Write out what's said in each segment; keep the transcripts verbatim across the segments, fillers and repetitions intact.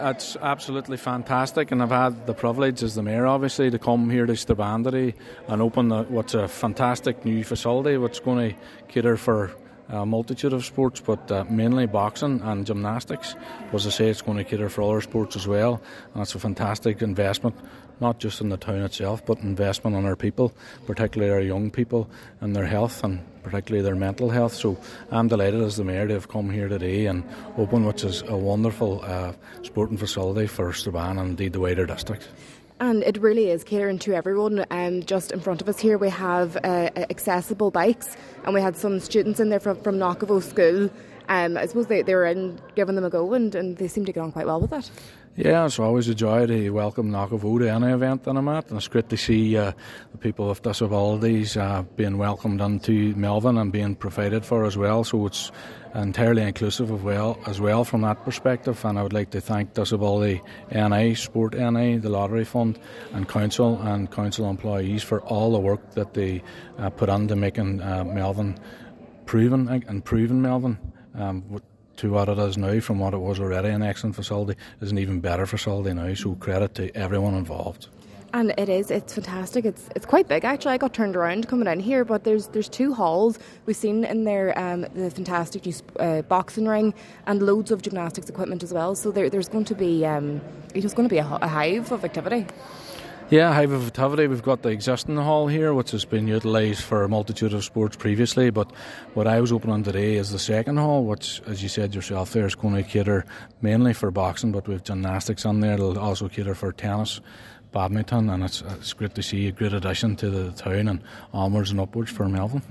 It's absolutely fantastic, and I've had the privilege as the Mayor, obviously, to come here to Strabane today and open the, what's a fantastic new facility which is going to cater for a multitude of sports, but uh, mainly boxing and gymnastics. As I say, it's going to cater for other sports as well, and it's a fantastic investment, not just in the town itself, but investment on our people, particularly our young people and their health, and particularly their mental health. So I'm delighted as the Mayor to have come here today and open which is a wonderful uh, sporting facility for Strabane and indeed the wider district. And it really is catering to everyone. Um, just in front of us here we have uh, accessible bikes, and we had some students in there from, from Knockavo School. Um, I suppose they, they were in giving them a go, and, and they seem to get on quite well with it. Yeah, it's always a joy to welcome Knockavo to any event that I'm at, and it's great to see uh, the people with disabilities uh, being welcomed into Melvin and being provided for as well. So it's entirely inclusive of well as well from that perspective. And I would like to thank Disability N I, Sport N I, the Lottery Fund, and Council and Council employees for all the work that they uh, put into making uh, Melvin proven and proven Melvin. Um, to what it is now, from what it was already an excellent facility, is an even better facility now, so credit to everyone involved. And it is, it's fantastic. It's it's quite big actually. I got turned around coming in here, but there's there's two halls. We've seen in there um, the fantastic new uh, boxing ring and loads of gymnastics equipment as well. So there, there's going to be um, there's going to be a, a hive of activity. Yeah, hive of activity. We've got the existing hall here, which has been utilised for a multitude of sports previously, but what I was opening today is the second hall, which, as you said yourself there, is going to cater mainly for boxing, but with gymnastics on there. It'll also cater for tennis, badminton, and it's, it's great to see a great addition to the town and onwards and upwards for Melvin.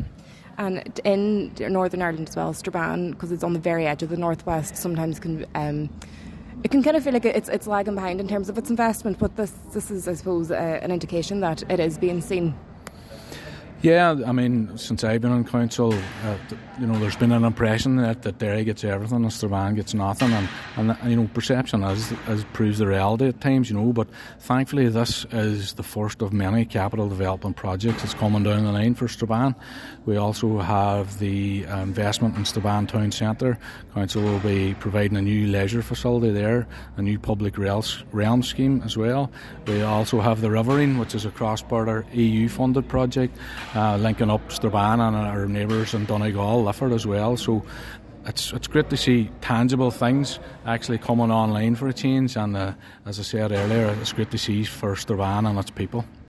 And in Northern Ireland as well, Strabane, because it's on the very edge of the northwest, sometimes can... Um, It can kind of feel like it's it's lagging behind in terms of its investment, but this this is, I suppose, uh, an indication that it is being seen. Yeah, I mean, since I've been on council, uh, you know, there's been an impression that, that Derry gets everything and Strabane gets nothing, and, and you know, perception as, as proves the reality at times, you know, but thankfully this is the first of many capital development projects that's coming down the line for Strabane. We also have the uh, investment in Strabane Town Centre. Council will be providing a new leisure facility there, a new public rails, realm scheme as well. We also have the Riverine, which is a cross-border E U-funded project, Uh, linking up Strabane and our neighbours in Donegal, Lifford as well. So it's it's great to see tangible things actually coming online for a change, and uh, as I said earlier, it's great to see for Strabane and its people.